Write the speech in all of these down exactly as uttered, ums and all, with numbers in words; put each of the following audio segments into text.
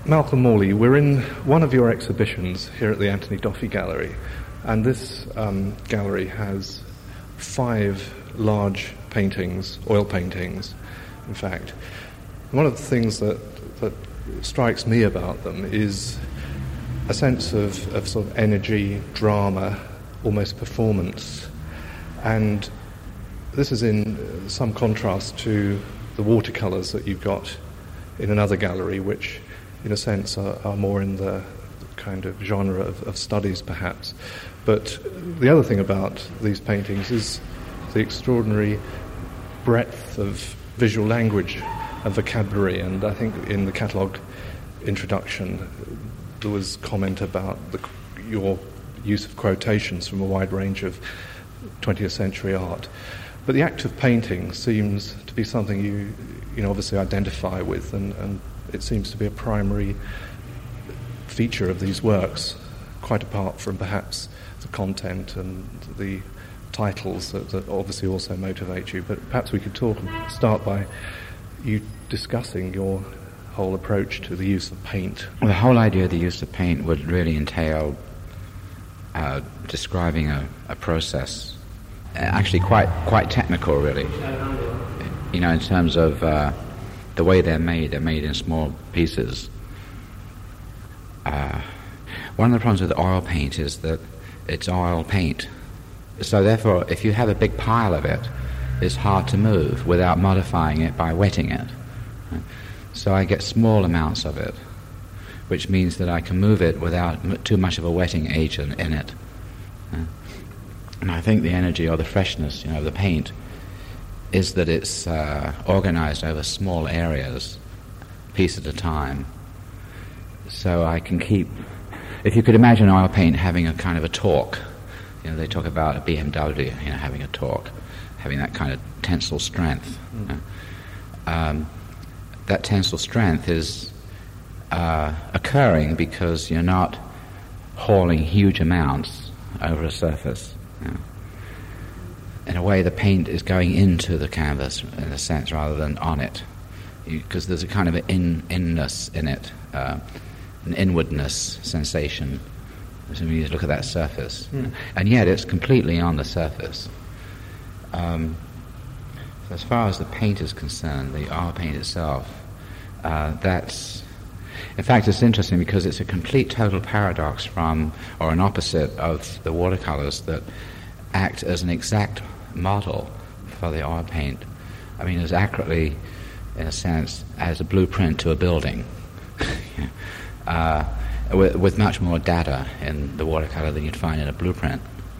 Malcolm Morley, we're in one of your exhibitions here at the Anthony Doffey Gallery, and this um, gallery has five large paintings, oil paintings, in fact. One of the things that, that strikes me about them is a sense of, of sort of energy, drama, almost performance. And this is in some contrast to the watercolours that you've got in another gallery, which in a sense are, are more in the kind of genre of, of studies perhaps. But the other thing about these paintings is the extraordinary breadth of visual language and vocabulary, and I think in the catalogue introduction there was comment about the, your use of quotations from a wide range of twentieth century art. But the act of painting seems to be something you, you know, obviously identify with, and, and it seems to be a primary feature of these works, quite apart from perhaps the content and the titles that, that obviously also motivate you. But perhaps we could talk and start by you discussing your whole approach to the use of paint. Well, the whole idea of the use of paint would really entail uh, describing a, a process, uh, actually quite quite technical, really. You know, in terms of uh, the way they're made. They're made in small pieces. Uh, one of the problems with oil paint is that it's oil paint. So therefore, if you have a big pile of it, it's hard to move without modifying it by wetting it. So I get small amounts of it, which means that I can move it without m- too much of a wetting agent in it. And I think the energy or the freshness, you know, of the paint is that it's uh, organized over small areas, piece at a time. So I can keep... If you could imagine oil paint having a kind of a torque, you know, they talk about a B M W, you know, having a torque, having that kind of tensile strength. Mm. You know. um, that tensile strength is uh, occurring because you're not hauling huge amounts over a surface. You know. In a way, the paint is going into the canvas, in a sense, rather than on it, because there's a kind of an in, inness in it, uh, an inwardness sensation. So when you look at that surface, mm. and yet it's completely on the surface. Um, so as far as the paint is concerned, the oil paint itself, uh, that's... In fact, it's interesting because it's a complete total paradox from, or an opposite of the watercolors that act as an exact model for the oil paint. I mean, as accurately, in a sense, as a blueprint to a building. uh, with, with much more data in the watercolor than you'd find in a blueprint.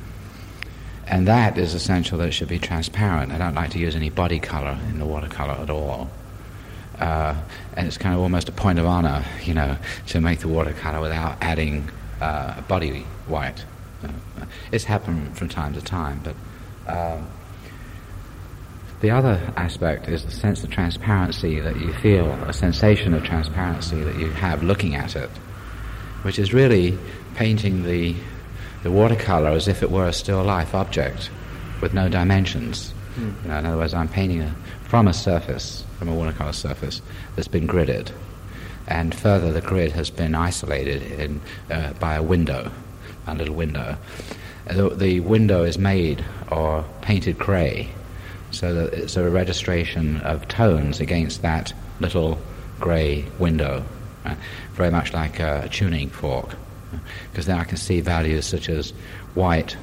And that is essential, that it should be transparent. I don't like to use any body color in the watercolor at all. Uh, and it's kind of almost a point of honor, you know, to make the watercolor without adding uh, body white. Uh, it's happened from time to time, but um, the other aspect is the sense of transparency that you feel, a sensation of transparency that you have looking at it, which is really painting the the watercolor as if it were a still life object with no dimensions. Mm. You know, in other words, I'm painting a, from a surface, from a watercolor surface that's been gridded, and further the grid has been isolated in, uh, by a window, a little window. The, the window is made or painted grey, so that it's a registration of tones against that little grey window, right? Very much like a, a tuning fork, because then I can see values such as white,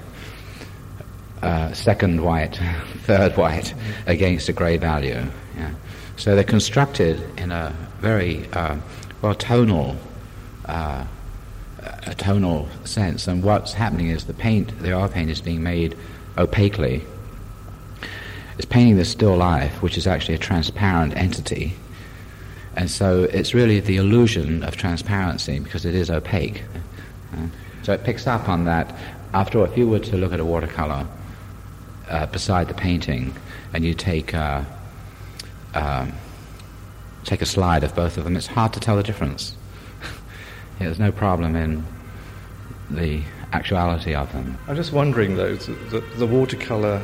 uh, second white, third white against a grey value. Yeah. So they're constructed in a very uh, well tonal, uh, a tonal sense. And what's happening is the paint, the oil paint, is being made opaquely. It's painting the still life, which is actually a transparent entity. And so it's really the illusion of transparency because it is opaque. Uh, so it picks up on that. After all, if you were to look at a watercolor uh, beside the painting, and you take uh, uh, take a slide of both of them, it's hard to tell the difference. Yeah, there's no problem in the actuality of them. I'm just wondering, though, the, the watercolor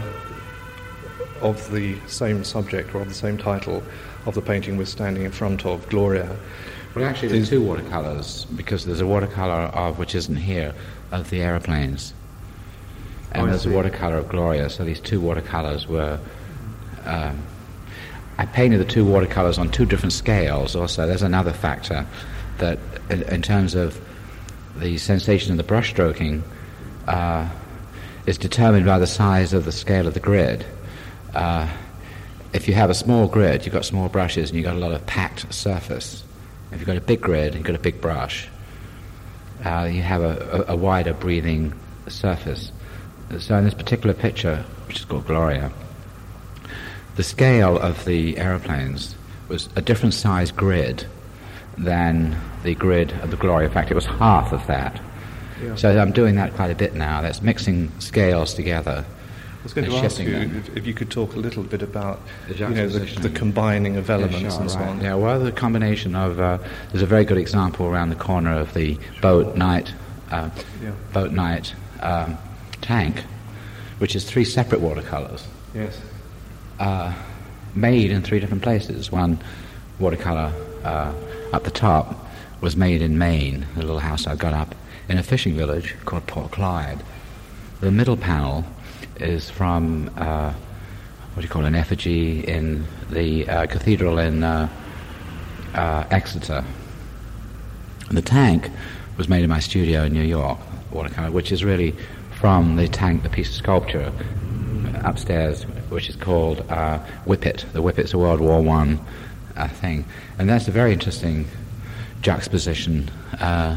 of the same subject or of the same title of the painting we're standing in front of, Gloria, Well, actually, there's two watercolours, because there's a watercolour of, which isn't here, of the aeroplanes. And oh, there's a watercolour of Gloria, so these two watercolours were... Um, I painted the two watercolours on two different scales also. There's another factor that, in, in terms of the sensation of the brush stroking, uh, is determined by the size of the scale of the grid. Uh, if you have a small grid, you've got small brushes and you've got a lot of packed surface. If you've got a big grid, you've got a big brush, uh, you have a, a, a wider breathing surface. So in this particular picture, which is called Gloria, the scale of the aeroplanes was a different size grid than the grid of the Gloria. In fact, it was half of that. Yeah. So I'm doing that quite a bit now. That's mixing scales together. I was going to ask you if, if you could talk a little bit about the, you know, the, the combining of elements yeah, sure, and so right. on. Yeah, well, the combination of uh, there's a very good example around the corner of the boat night uh, yeah. boat night um, tank, which is three separate watercolors. Yes. Uh, made in three different places. One watercolor uh, up the top was made in Maine, a little house I got up in a fishing village called Port Clyde. The middle panel is from uh, what do you call it, an effigy in the uh, cathedral in uh, uh, Exeter. And the tank was made in my studio in New York, watercolor, which is really from the tank, the piece of sculpture upstairs, which is called uh, Whippet. The Whippet's a World War One uh, thing, and that's a very interesting juxtaposition. Uh,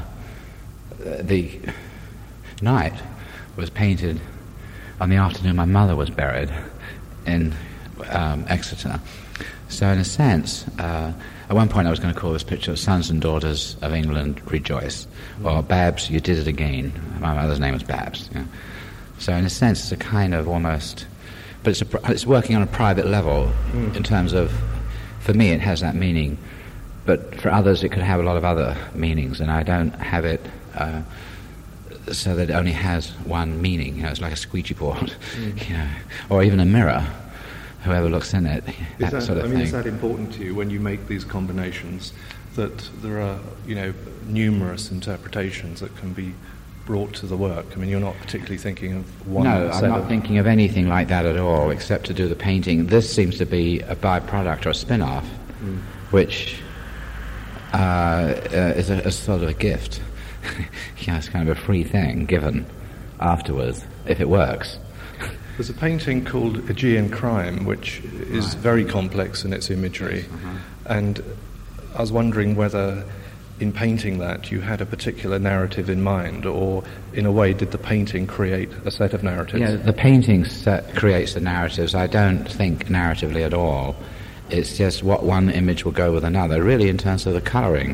the night was painted on the afternoon my mother was buried in um, Exeter. So in a sense, uh, at one point I was going to call this picture Sons and Daughters of England Rejoice, or Babs, You Did It Again. My mother's name was Babs. Yeah. So in a sense it's a kind of almost, but it's, a, it's working on a private level mm. in terms of, for me it has that meaning, but for others it could have a lot of other meanings, and I don't have it uh, so that it only has one meaning. You know, it's like a squeegee board, mm. you know, or even a mirror. Whoever looks in it, that, that sort of I mean, thing. Is that important to you when you make these combinations, that there are, you know, numerous interpretations that can be brought to the work? I mean, you're not particularly thinking of one. No, set I'm not of thinking of anything like that at all, except to do the painting. This seems to be a byproduct or a spin-off, mm. which uh, uh, is a, a sort of a gift. Yeah, it's kind of a free thing given afterwards, if it works. There's a painting called Aegean Crime, which is right. very complex in its imagery, yes, uh-huh. and I was wondering whether in painting that you had a particular narrative in mind, or in a way did the painting create a set of narratives? Yeah, the painting set creates the narratives. I don't think narratively at all. It's just what one image will go with another, really in terms of the colouring.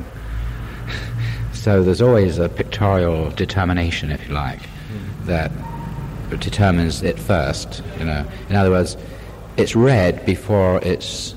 So there's always a pictorial determination, if you like, mm. that determines it first, you know. In other words, it's red before it's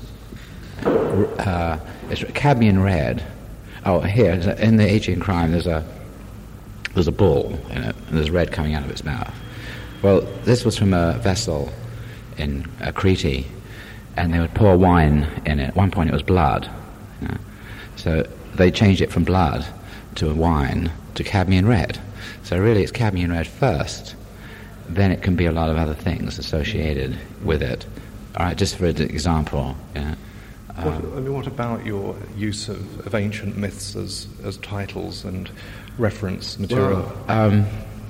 uh, it's cadmium red. Oh, here in the Aegean Crime, there's a there's a bull in it, and there's red coming out of its mouth. Well, this was from a vessel in uh, Crete, and they would pour wine in it. At one point, it was blood. You know. So they changed it from blood to wine to cadmium red. So really, it's cadmium red first. Then it can be a lot of other things associated with it. All right, just for an example. Yeah. Um, what, I mean, what about your use of, of ancient myths as, as titles and reference material? Well, um,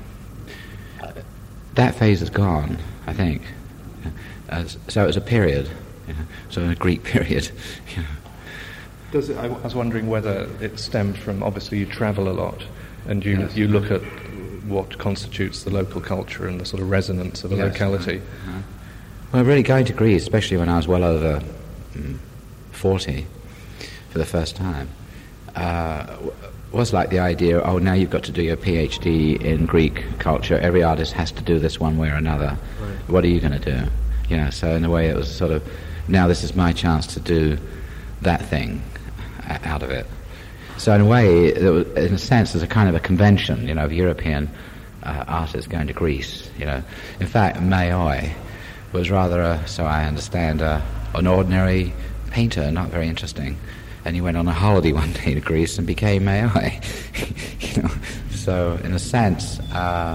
that phase is gone, I think. Uh, so it was a period, you know, so a Greek period. You know. Does it, I was wondering whether it stemmed from, obviously you travel a lot, and you yes. you look at what constitutes the local culture and the sort of resonance of a yes, locality. Uh-huh. Uh-huh. Well, really going to Greece, especially when I was well over mm, forty for the first time, uh, was like the idea, oh, now you've got to do your PhD in Greek culture. Every artist has to do this one way or another. Right. What are you going to do? You know, so in a way it was sort of, now this is my chance to do that thing out of it. So in a way, in a sense, there's a kind of a convention, you know, of European uh, artists going to Greece, you know. In fact, Mayoi was rather, a, so I understand, a, an ordinary painter, not very interesting. and he went on a holiday one day to Greece and became A I. You know? So, in a sense, uh,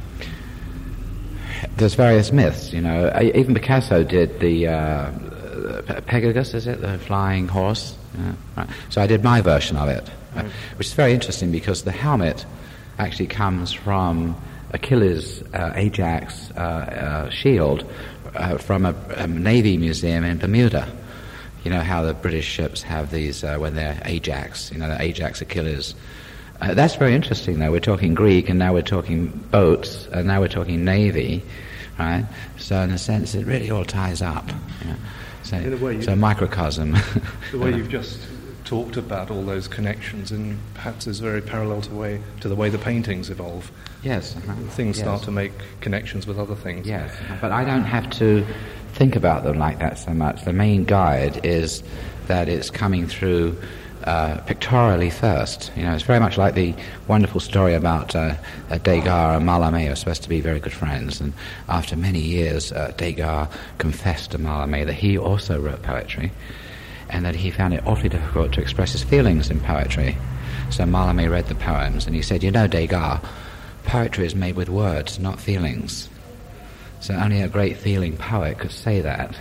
there's various myths. You know, even Picasso did the uh, Pegasus, is it, the flying horse? Yeah, right. So I did my version of it, right. Which is very interesting because the helmet actually comes from Achilles' uh, Ajax uh, uh, shield uh, from a, a Navy museum in Bermuda. You know how the British ships have these uh, when they're Ajax, you know, the Ajax Achilles. Uh, that's very interesting, though. We're talking Greek, and now we're talking boats, and now we're talking Navy, right? So in a sense, it really all ties up. You know? So, in a way, so microcosm. The way you've just talked about all those connections, and perhaps is very parallel to way to the way the paintings evolve. Yes. Uh-huh. Things yes. start to make connections with other things. Yes, uh-huh. But I don't have to think about them like that so much. The main guide is that it's coming through uh, pictorially first. You know, it's very much like the wonderful story about uh, uh, Degas and Mallarmé are supposed to be very good friends, and after many years, uh, Degas confessed to Mallarmé that he also wrote poetry, and that he found it awfully difficult to express his feelings in poetry. So Mallarmé read the poems, and he said, "You know, Degas, poetry is made with words, not feelings. So only a great feeling poet could say that."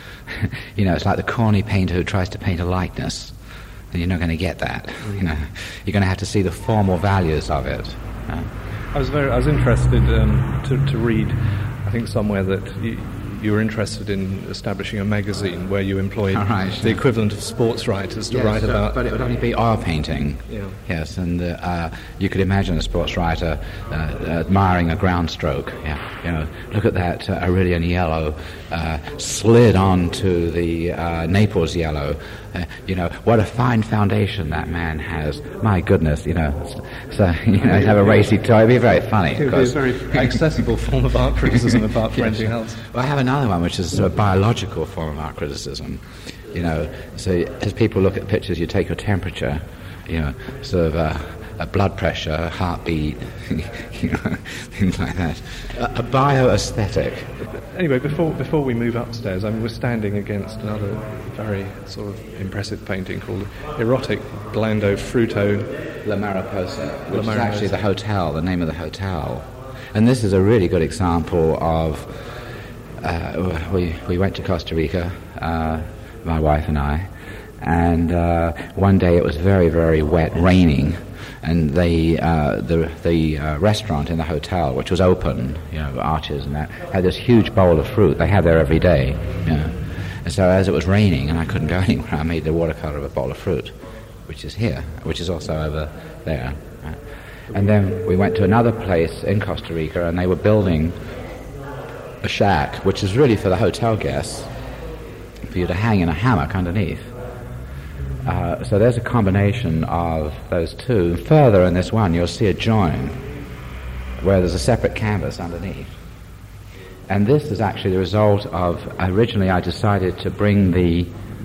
You know, it's like the corny painter who tries to paint a likeness, and you're not going to get that. You know, you're going to have to see the formal values of it. Uh, I was very, I was interested um, to, to read, I think somewhere that you, you were interested in establishing a magazine where you employed right, the equivalent of sports writers to yes, write so, about. But it would only be oil painting. Yeah. Yes, and uh, uh, you could imagine a sports writer uh, admiring a ground stroke. Yeah, you know, look at that uh, Aurelian yellow uh, slid onto the uh, Naples yellow. Uh, you know, what a fine foundation that man has. My goodness, you know. So, you know, have a racy toy. It'd be very funny. It would be a very accessible form of art criticism apart from anything else. Well, I have another one, which is a sort of biological form of art criticism. You know, so as people look at pictures, you take your temperature, you know, sort of uh, a blood pressure, heartbeat, you know, things like that. A, a bioaesthetic. Anyway, before before we move upstairs, I mean, we're standing against another very sort of impressive painting called Erotic Blando Fruto La Mariposa, which La is Mariposa. actually the hotel, the name of the hotel. And this is a really good example of, uh, we, we went to Costa Rica, uh, my wife and I, and uh, one day it was very, very wet, raining, and they, uh, the the uh, restaurant in the hotel, which was open, you know, arches and that, had this huge bowl of fruit. They have there every day, you know. And so as it was raining and I couldn't go anywhere, I made the watercolor of a bowl of fruit, which is here, which is also over there. Right? And then we went to another place in Costa Rica, and they were building a shack, which is really for the hotel guests, for you to hang in a hammock underneath. Uh, so there's a combination of those two. Further in this one, you'll see a join where there's a separate canvas underneath. And this is actually the result of, originally I decided to bring the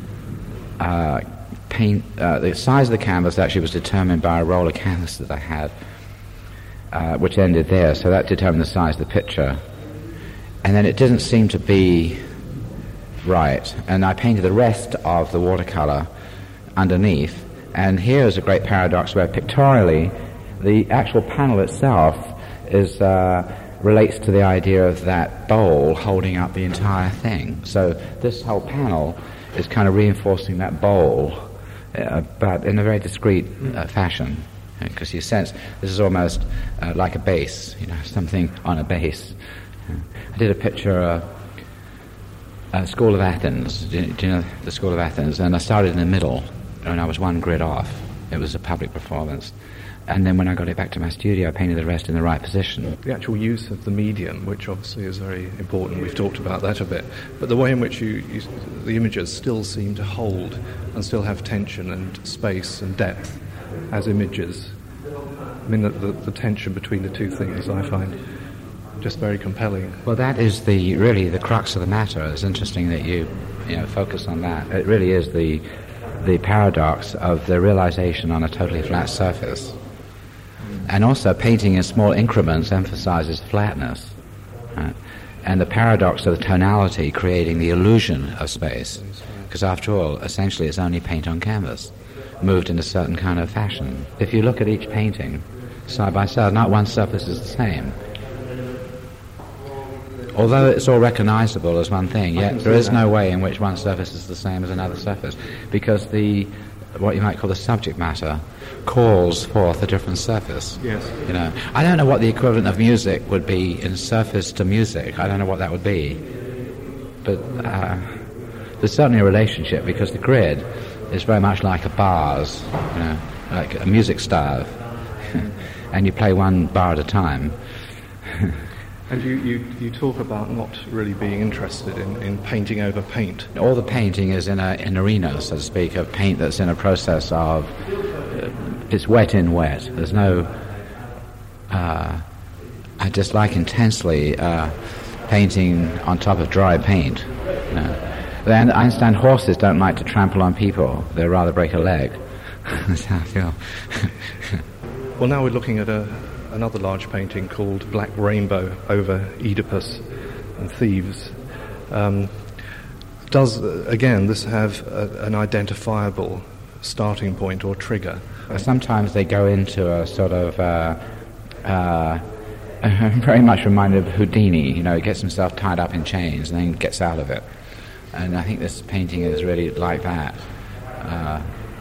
uh, paint, uh, the size of the canvas actually was determined by a roll of canvas that I had, uh, which ended there, so that determined the size of the picture. And then it didn't seem to be right, and I painted the rest of the watercolor underneath. And here is a great paradox where pictorially the actual panel itself is uh, relates to the idea of that bowl holding up the entire thing. So this whole panel is kind of reinforcing that bowl, uh, but in a very discreet uh, fashion, because you sense this is almost uh, like a base, you know, something on a base. I did a picture uh, uh, School of Athens. Do you, do you know the School of Athens? And I started in the middle, and I was one grid off. It was a public performance. And then when I got it back to my studio, I painted the rest in the right position. The actual use of the medium, which obviously is very important, we've talked about that a bit, but the way in which you, you the images still seem to hold and still have tension and space and depth as images. I mean, the, the, the tension between the two things I find just very compelling. Well, that is the really the crux of the matter. It's interesting that you, you know, focus on that. It really is the the paradox of the realization on a totally flat surface. And also, painting in small increments emphasizes flatness. Right? And the paradox of the tonality creating the illusion of space. Because after all, essentially, it's only paint on canvas. moved in a certain kind of fashion. If you look at each painting side by side, not one surface is the same. Although it's all recognizable as one thing, yet there is no way in which one surface is the same as another surface, because the what you might call the subject matter calls forth a different surface. Yes. You know, I don't know what the equivalent of music would be in surface to music. I don't know what that would be, but uh, there's certainly a relationship, because the grid is very much like a bars, you know, like a music stave, and you play one bar at a time. And you, you, you talk about not really being interested in, in painting over paint. All the painting is in a, an arena, so to speak, of paint that's in a process of, uh, it's wet in wet. There's no, uh, I dislike intensely uh, painting on top of dry paint. You know. Then I understand horses don't like to trample on people. They'd rather break a leg. That's how I feel. Well, now we're looking at a another large painting called Black Rainbow over Oedipus and Thieves. Um, does, uh, again, this have a, an identifiable starting point or trigger? Sometimes they go into a sort of, uh, uh, very much reminded of Houdini. You know, he gets himself tied up in chains and then gets out of it. And I think this painting is really like that. Uh,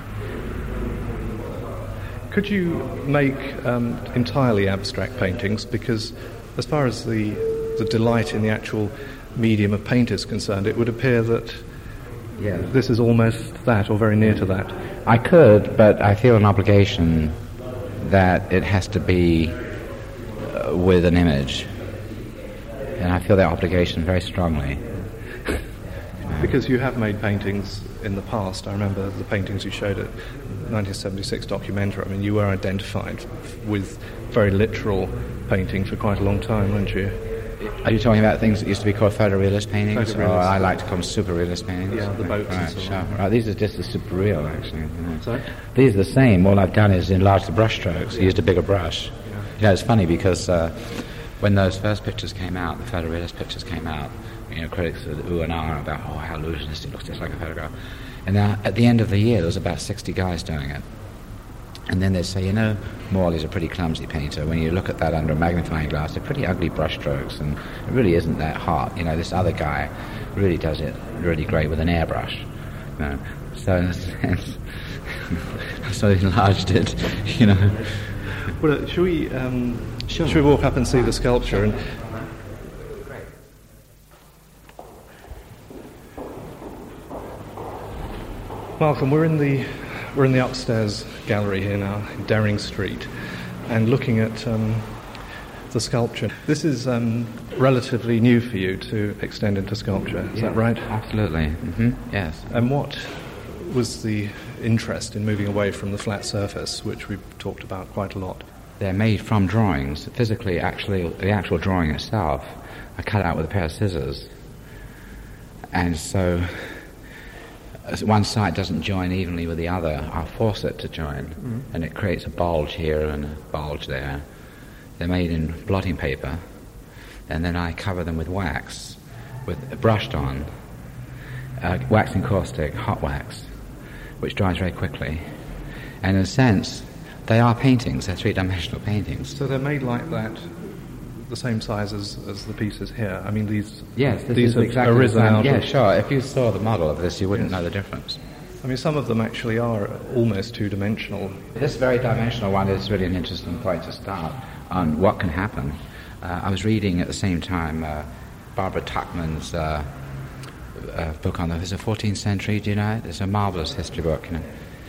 Could you make um, entirely abstract paintings? Because as far as the, the delight in the actual medium of paint is concerned, it would appear that yeah. this is almost that, or very near to that. I could, but I feel an obligation that it has to be uh, with an image. And I feel that obligation very strongly. Because you have made paintings in the past. I remember the paintings you showed at nineteen seventy-six documentary. I mean, you were identified with very literal painting for quite a long time, weren't you? Are you talking about things that used to be called photorealist paintings? Photorealist. Or I like to call them super realist paintings. Yeah, the boats right, and so sure. on. Right, these are just the super real, actually. You know. Sorry? These are the same. All I've done is enlarge the brush strokes. I used a bigger brush. Yeah. You know, it's funny because uh, when those first pictures came out, the photorealist pictures came out, you know, critics said ooh and ah about, oh, how illusionist, it looks just like a photograph. And now, at the end of the year, there was about sixty guys doing it. And then they'd say, you know, Morley's a pretty clumsy painter. When you look at that under a magnifying glass, they're pretty ugly brush strokes, and it really isn't that hot. You know, this other guy really does it really great with an airbrush. You know? So, in a sense, I sort of enlarged it, you know. Well, uh, should we, um, Sure. should we walk up and see the sculpture? And Malcolm, we're in the we're in the upstairs gallery here now, in Dering Street, and looking at um, the sculpture. This is um, relatively new for you to extend into sculpture. Is Yeah, that right? Absolutely. Mm-hmm. Yes. And what was the interest in moving away from the flat surface, which we've talked about quite a lot? They're made from drawings. Physically, actually, the actual drawing itself, I cut out with a pair of scissors. And so, as one side doesn't join evenly with the other, I'll force it to join. Mm-hmm. And it creates a bulge here and a bulge there. They're made in blotting paper. And then I cover them with wax, with brushed on, uh, wax encaustic, hot wax, which dries very quickly. And in a sense, they are paintings. They're three-dimensional paintings. So they're made like that, the same size as, as the pieces here. I mean, these Yes, this these is have exactly arisen the same. out Yeah, of- sure. If you saw the model of this, you wouldn't Yes. know the difference. I mean, some of them actually are almost two-dimensional. This very dimensional one is really an interesting point to start on what can happen. Uh, I was reading at the same time uh, Barbara Tuchman's uh, uh, book on the, is it fourteenth century, do you know it? It's a marvelous history book, you know.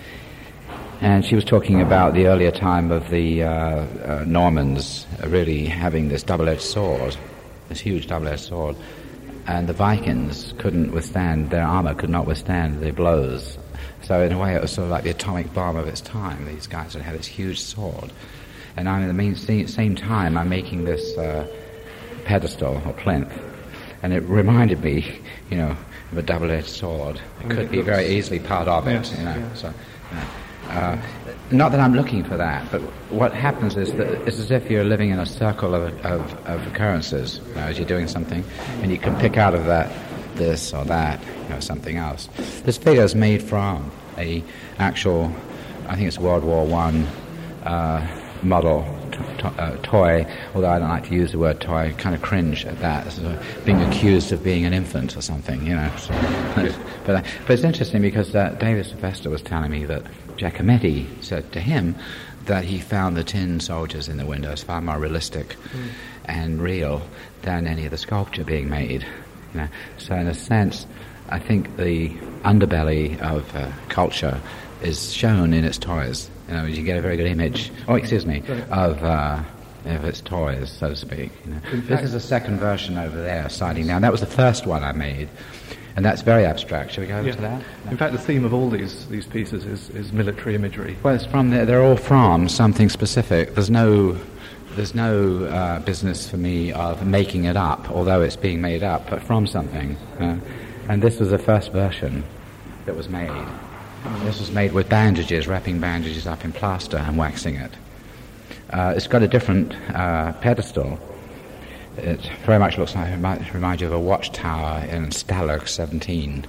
And she was talking about the earlier time of the uh, uh, Normans uh, really having this double-edged sword, this huge double-edged sword, and the Vikings couldn't withstand, their armor could not withstand the blows. So in a way it was sort of like the atomic bomb of its time. These guys would have this huge sword. And I'm at the main, same time I'm making this uh, pedestal or plinth, and it reminded me, you know, of a double-edged sword. It I mean, could it be looks- very easily part of it, Yes, you know. yeah. So, you know. Uh, not that I'm looking for that, but what happens is that it's as if you're living in a circle of, of, of occurrences, you know, as you're doing something, and you can pick out of that this or that, you know, something else. This figure is made from a actual I think it's a World War One uh, model to- to- uh, toy, although I don't like to use the word toy. I kind of cringe at that, sort of being accused of being an infant or something, you know. So, but, uh, but it's interesting because uh, David Sylvester was telling me that Giacometti said to him that he found the tin soldiers in the windows far more realistic mm. and real than any of the sculpture being made. You know? So in a sense, I think the underbelly of uh, culture is shown in its toys. You know, you get a very good image, oh, excuse me, of uh, of its toys, so to speak. You know. This is the second version over there, sliding down. That was the first one I made, and that's very abstract. Shall we go over yeah. to that? No. In fact, the theme of all these these pieces is, is military imagery. Well, it's from the, they're all from something specific. There's no there's no uh, business for me of making it up, although it's being made up, but from something. Uh, and this was the first version that was made. This was made with bandages, wrapping bandages up in plaster and waxing it. Uh, it's got a different uh, pedestal. It very much looks like, it might remind you of a watchtower in Stalag seventeen.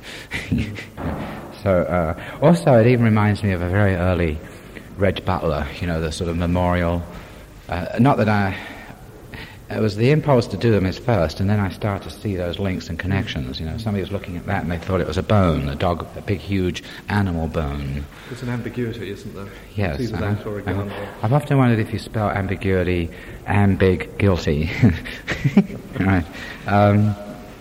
So, uh, also it even reminds me of a very early Reg Butler, you know, the sort of memorial. Uh, not that I... It was the impulse to do them is first, and then I started to see those links and connections. You know, somebody was looking at that and they thought it was a bone, a dog, a big, huge animal bone. There's an ambiguity, isn't there? Yes. Either uh, that or a gun. uh, I've often wondered if you spell ambiguity, ambig guilty. Right. Um,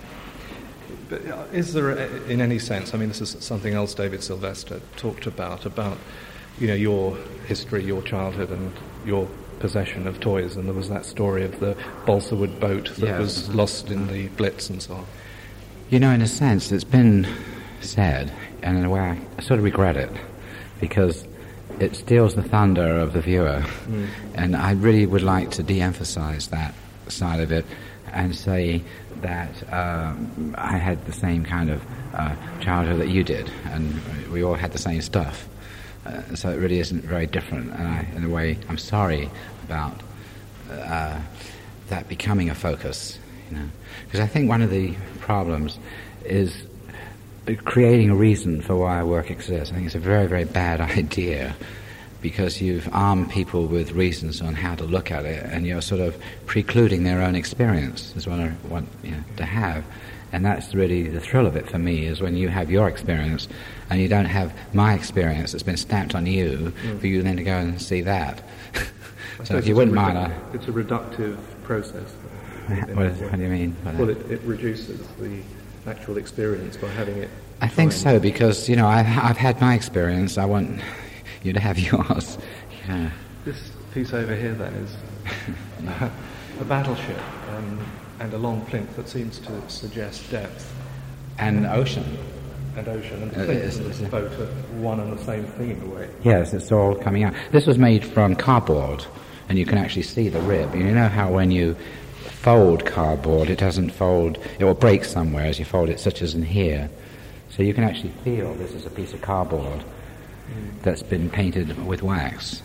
but is there, a, in any sense, I mean, this is something else David Sylvester talked about, about, you know, your history, your childhood, and your possession of toys, and there was that story of the balsa wood boat that yes. was lost in the Blitz and so on. You know, in a sense, it's been said, and in a way I sort of regret it, because it steals the thunder of the viewer, mm. and I really would like to de-emphasize that side of it and say that um, I had the same kind of uh, childhood that you did, and we all had the same stuff. Uh, so it really isn't very different, and I, in a way, I'm sorry about uh, that becoming a focus, you know, because I think one of the problems is creating a reason for why our work exists. I think it's a very, very bad idea, because you've armed people with reasons on how to look at it, and you're sort of precluding their own experience, is what I want you know, to have. And that's really the thrill of it for me, is when you have your experience and you don't have my experience that's been stamped on you, mm. for you then to go and see that. So if you wouldn't mind... Redu- it's a reductive process. What, is, what do you mean? Well, it, it reduces the actual experience by having it... I think so, because, you know, I've, I've had my experience, I want you to have yours. Yeah. This piece over here, then, is a battleship, um, and a long plinth that seems to suggest depth. And ocean. And ocean. And the plinth and the boat are one and the same thing in a way. Yes, it's all coming out. This was made from cardboard, and you can actually see the rib. You know how when you fold cardboard, it doesn't fold, it will break somewhere as you fold it, such as in here. So you can actually feel this is a piece of cardboard mm. that's been painted with wax.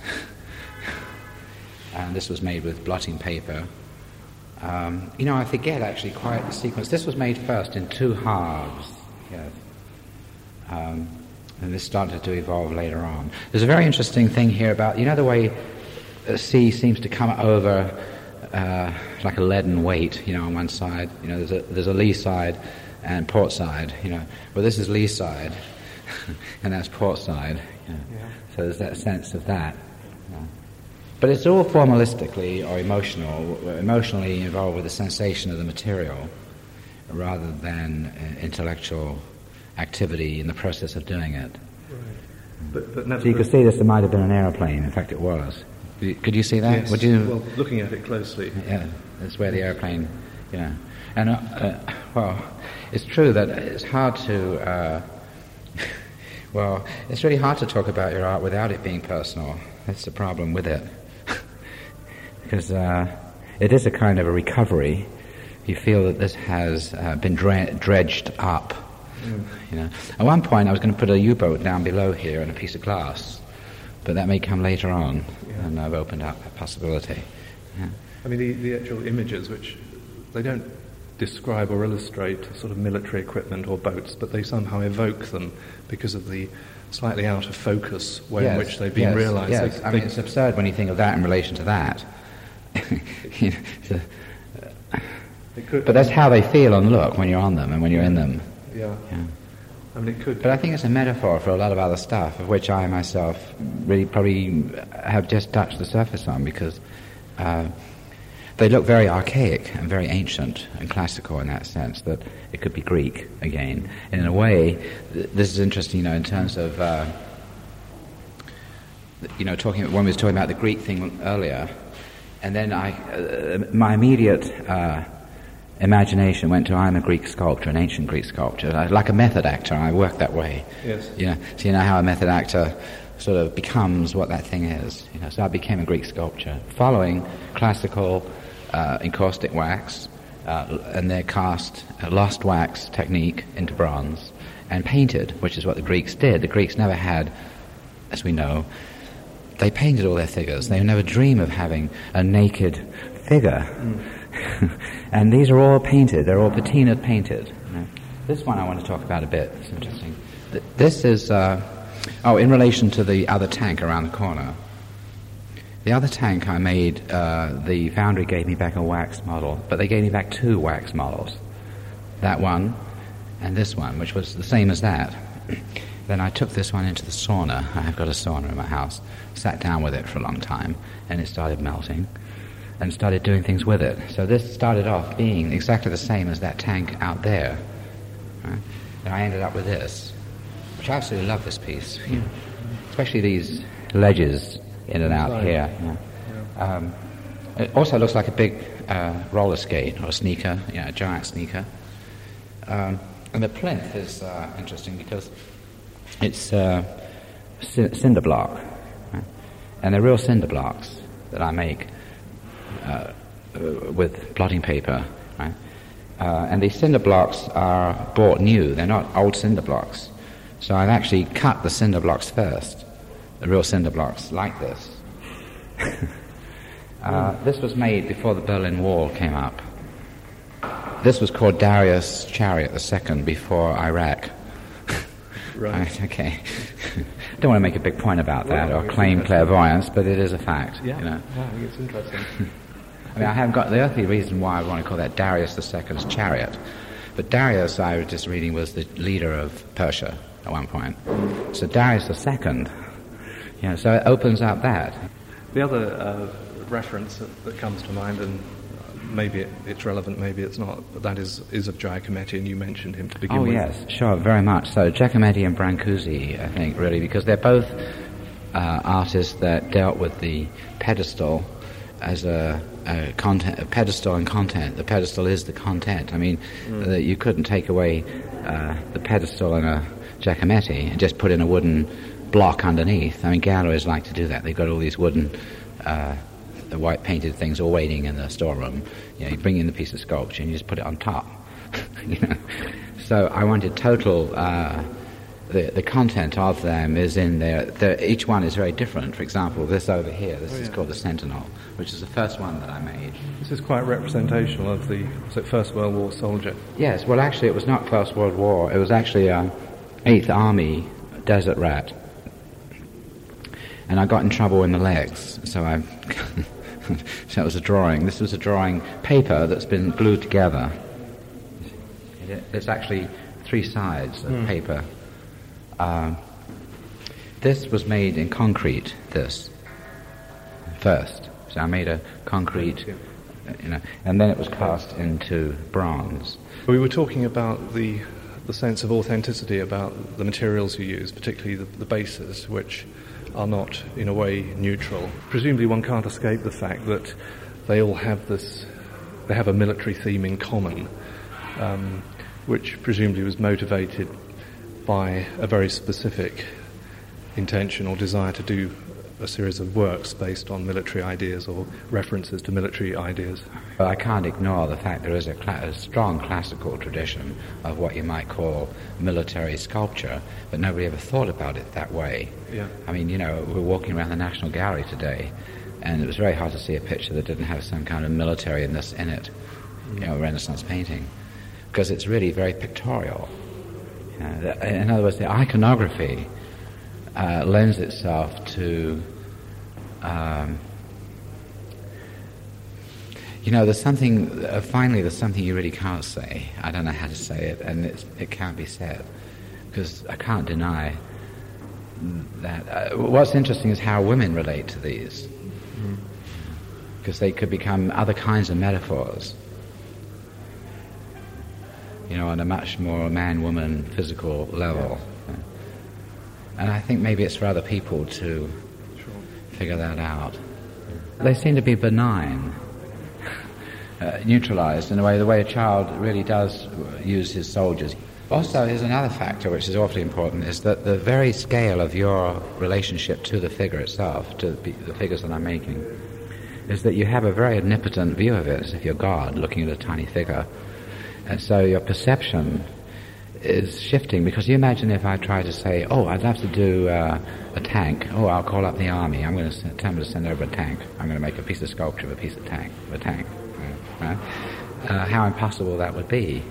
And this was made with blotting paper. Um, you know, I forget actually quite the sequence. This was made first in two halves, yes. Um, and this started to evolve later on. There's a very interesting thing here about, you know, the way the sea seems to come over uh, like a leaden weight, you know, on one side. You know, there's a there's a lee side and port side, you know. Well, this is lee side, and that's port side. You know. Yeah. So there's that sense of that. You know. But it's all formalistically or emotional, emotionally involved with the sensation of the material, rather than uh, intellectual activity in the process of doing it. Right. But, but never so you could see this, there might have been an aeroplane. In fact, it was. Could you see that? Yes. Would you? Well, looking at it closely. Yeah, that's where the airplane, you know. And, uh, uh, well, it's true that it's hard to, uh, well, it's really hard to talk about your art without it being personal. That's the problem with it. Because uh, it is a kind of a recovery. You feel that this has uh, been dre- dredged up. Mm. You know, at one point I was going to put a U-boat down below here and a piece of glass, but that may come later on, yeah. and I've opened up that possibility. Yeah. I mean, the, the actual images, which they don't describe or illustrate sort of military equipment or boats, but they somehow evoke them because of the slightly out of focus way yes, in which they've been yes, realised. Yes, they, I mean, it's absurd when you think of that in relation to that. You know, so, it could, but that's how they feel and look when you're on them and when you're in them. Yeah. yeah. I mean, it could. But I think it's a metaphor for a lot of other stuff, of which I myself really probably have just touched the surface on, because uh, they look very archaic and very ancient and classical in that sense, that it could be Greek again. And in a way, th- this is interesting, you know, in terms of, uh, you know, talking when we were talking about the Greek thing earlier, and then I, uh, my immediate uh, imagination went to, I'm a Greek sculptor, an ancient Greek sculptor, like a method actor. I work that way. Yes. You know, so you know how a method actor sort of becomes what that thing is. You know, so I became a Greek sculptor, following classical uh, encaustic wax uh, and their cast uh, lost wax technique into bronze and painted, which is what the Greeks did. The Greeks never had, as we know, they painted all their figures. They never dream of having a naked figure. Mm. And these are all painted. They're all patinaed painted. You know. This one I want to talk about a bit. It's interesting. Th- this is, uh, oh, in relation to the other tank around the corner. The other tank I made, uh, the foundry gave me back a wax model, but they gave me back two wax models. That one and this one, which was the same as that. Then I took this one into the sauna. I have got a sauna in my house. Sat down with it for a long time, and it started melting, and started doing things with it. So this started off being exactly the same as that tank out there. Right? And I ended up with this, which I absolutely love this piece. Yeah. Especially these ledges in and out here. You know. Yeah. Um, it also looks like a big uh, roller skate or a sneaker, you know, a giant sneaker. Um, and the plinth is uh, interesting because it's uh, c- cinder block. Right? And they're real cinder blocks that I make Uh, uh, with blotting paper, right? Uh, and these cinder blocks are bought new. They're not old cinder blocks. So I've actually cut the cinder blocks first, the real cinder blocks, like this. uh, this was made before the Berlin Wall came up. This was called Darius' Chariot the Second before Iraq. Right. Right, okay. I don't want to make a big point about that well, or claim clairvoyance, but it is a fact. Yeah, you know. yeah, I think it's interesting. I mean, I haven't got the earthly reason why I want to call that Darius the Second's chariot. But Darius, I was just reading, was the leader of Persia at one point. So Darius the Second, you know, so it opens up that. The other uh, reference that, that comes to mind, and maybe it, it's relevant, maybe it's not, but that is, is of Giacometti, and you mentioned him to begin oh, with. Oh, yes, sure, very much. So Giacometti and Brancusi, I think, really, because they're both uh, artists that dealt with the pedestal as a, a content, a pedestal and content. The pedestal is the content. I mean, mm. uh, you couldn't take away uh, the pedestal in a Giacometti and just put in a wooden block underneath. I mean, galleries like to do that. They've got all these wooden, uh, the white painted things all waiting in the storeroom. You know, you bring in the piece of sculpture and you just put it on top. You know, so I wanted total. Uh, The, the content of them is in there. The, each one is very different. For example, this over here, this oh, yeah. is called the Sentinel, which is the first one that I made. This is quite representational of the was it First World War soldier. Yes, well actually it was not First World War. It was actually a Eighth Army desert rat. And I got in trouble in the legs, so I... so it was a drawing. This was a drawing paper that's been glued together. It's actually three sides of mm. paper. Uh, this was made in concrete, this, first. So I made a concrete, you know, and then it was cast into bronze. We were talking about the the sense of authenticity about the materials you use, particularly the, the bases, which are not, in a way, neutral. Presumably one can't escape the fact that they all have this, they have a military theme in common, um, which presumably was motivated by a very specific intention or desire to do a series of works based on military ideas or references to military ideas. But I can't ignore the fact there is a, cl- a strong classical tradition of what you might call military sculpture, but nobody ever thought about it that way. Yeah. I mean, you know, we're walking around the National Gallery today, and it was very hard to see a picture that didn't have some kind of militariness in it. you know, Renaissance painting, because it's really very pictorial. You know, the, in other words, the iconography uh, lends itself to, um, you know, there's something, uh, finally there's something you really can't say. I don't know how to say it, and it's, it can't be said, because I can't deny that. Uh, what's interesting is how women relate to these, because mm. they could become other kinds of metaphors, you know, on a much more man-woman physical level. Yeah. And I think maybe it's for other people to sure. figure that out. They seem to be benign, uh, neutralized in a way, the way a child really does use his soldiers. Also, there's another factor which is awfully important, is that the very scale of your relationship to the figure itself, to the, the figures that I'm making, is that you have a very omnipotent view of it, as if you're God looking at a tiny figure. And so your perception is shifting, because you imagine if I try to say, oh, I'd love to do uh, a tank. Oh, I'll call up the army. I'm going to send, tell them to send over a tank. I'm going to make a piece of sculpture of a piece of tank, of a tank. Right? Uh, how impossible that would be.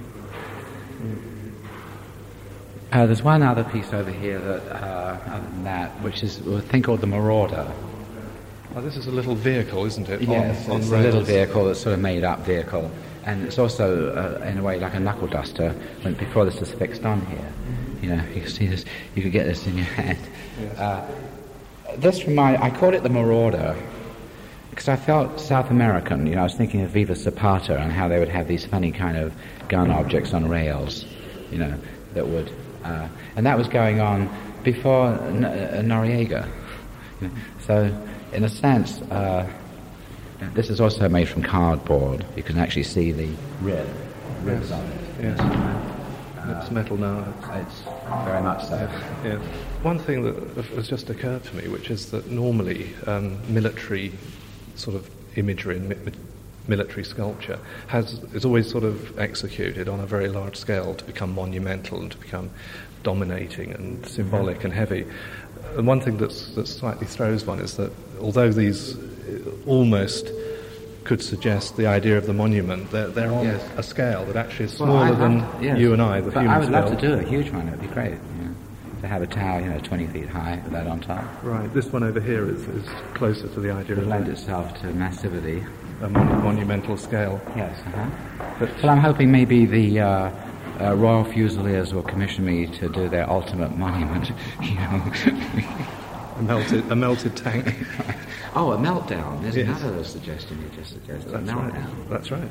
Uh, there's one other piece over here that, uh, other than that, which is a thing called the Marauder. Oh, this is a little vehicle, isn't it? Yes, on, on it's rails. A little vehicle, that's sort of made-up vehicle. And it's also, uh, in a way, like a knuckle duster, when before this is fixed on here. You know, you can see this, you could get this in your hand. Yes. Uh, this remind, I called it the Marauder, because I felt South American. You know, I was thinking of Viva Zapata and how they would have these funny kind of gun objects on rails, you know, that would... Uh, and that was going on before N- uh, Noriega. You know, so, in a sense, uh, this is also made from cardboard. You can actually see the rib, ribs yes. on it. Yes. Uh, it's metal now. It's very much so. Yeah. One thing that has just occurred to me, which is that normally um, military sort of imagery and mi- military sculpture has is always sort of executed on a very large scale to become monumental and to become dominating and symbolic mm-hmm. and heavy. And one thing that's that slightly throws one is that although these almost could suggest the idea of the monument, they're, they're on yes. a scale that actually is smaller well, than to, yes. you and I, the but human I would scale. love to do a huge one. It would be great. Yeah. To have a tower, you know, twenty feet high with that on top. Right. This one over here is, is closer to the idea it of lend itself to massivity. A mon- monumental scale. Yes. Uh-huh. But well, I'm hoping maybe the uh, uh, Royal Fusiliers will commission me to do their ultimate monument. You know, a melted a melted tank. Oh, a meltdown. There's yes. another suggestion you just suggested. That's a meltdown. Right. That's right.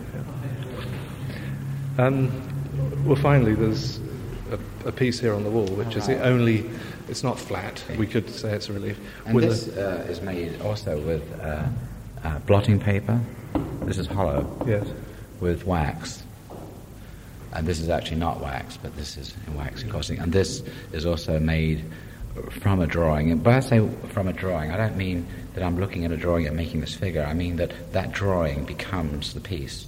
Yeah. Um, well, finally, there's a, a piece here on the wall, which oh, is right. the only. It's not flat. Okay. We could say it's a relief. And with this a, uh, is made also with. Uh, Uh, blotting paper. This is hollow. Yes. With wax. And this is actually not wax, but this is wax encasing. And this is also made from a drawing. And when I say from a drawing, I don't mean that I'm looking at a drawing and making this figure. I mean that that drawing becomes the piece.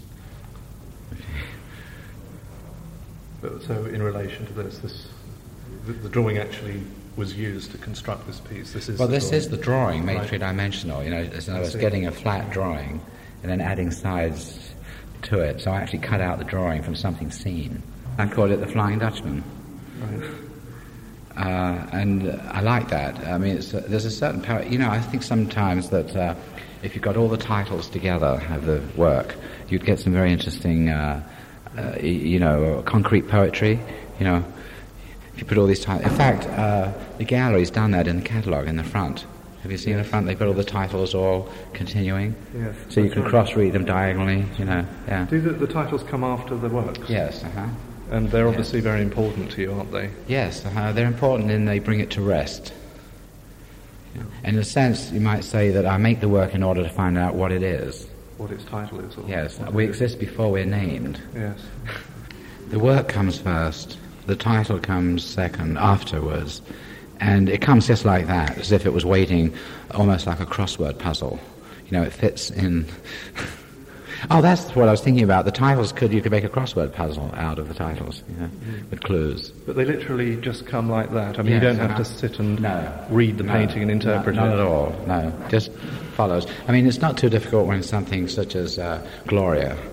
But so in relation to this, this the, the drawing actually was used to construct this piece. This is well, this drawing. is the drawing made right. three-dimensional. You know, in other words, getting a flat drawing and then adding sides to it. So I actually cut out the drawing from something seen. I called it the Flying Dutchman. Right. Uh, and I like that. I mean, it's, uh, there's a certain power. You know, I think sometimes that uh, if you got all the titles together of the work, you'd get some very interesting, uh, uh, you know, concrete poetry. You know. You put all these titles. In fact, uh, the gallery's done that in the catalogue in the front. Have you seen yes. the front? They've got all the titles all continuing. Yes. So you can right. cross-read them diagonally, you know. Yeah. Do the, the titles come after the works? Yes, uh-huh. And they're obviously yes. very important to you, aren't they? Yes, uh-huh. They're important and they bring it to rest. Yeah. And in a sense, you might say that I make the work in order to find out what it is. What its title is. Or yes, we exist is. before we're named. Yes. The work comes first. The title comes second, afterwards. And it comes just like that, as if it was waiting, almost like a crossword puzzle. You know, it fits in. Oh, that's what I was thinking about. The titles could, you could make a crossword puzzle out of the titles, you know, mm. with clues. But they literally just come like that. I mean, yes, you don't have uh, to sit and no, read the no, painting and interpret no, it. Not at all, no. Just follows. I mean, it's not too difficult when something such as uh, Gloria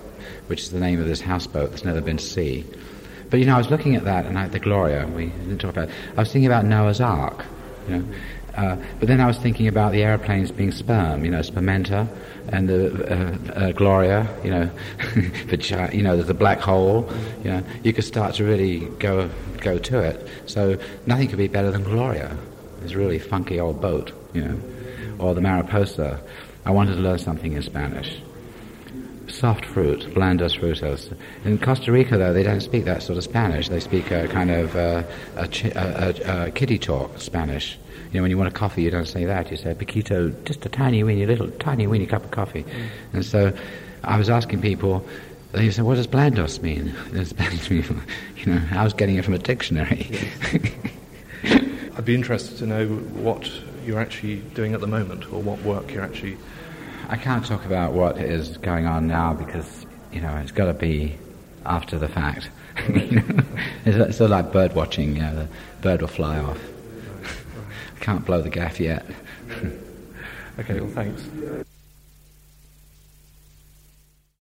which is the name of this houseboat that's never been to sea. But, you know, I was looking at that, and I, the Gloria, we didn't talk about it. I was thinking about Noah's Ark, you know. Uh, but then I was thinking about the aeroplanes being sperm, you know, spermenta, and the uh, uh, Gloria, you know, the, you know, there's a black hole, you know. You could start to really go go to it. So nothing could be better than Gloria. It's a really funky old boat, you know. Or the Mariposa. I wanted to learn something in Spanish. Soft fruit, blandos frutos. In Costa Rica, though, they don't speak that sort of Spanish. They speak a kind of uh, a, ch- a, a, a kiddie talk Spanish. You know, when you want a coffee, you don't say that. You say, Paquito, just a tiny, weeny, little, tiny, weeny cup of coffee. Mm. And so I was asking people, they said, what does blandos mean? Spanish mean, you know, I was getting it from a dictionary. Yes. I'd be interested to know what you're actually doing at the moment, or what work you're actually... I can't talk about what is going on now because, you know, it's got to be after the fact. You know? It's sort of like bird watching, you know, the bird will fly off. I can't blow the gaff yet. Okay, well, thanks.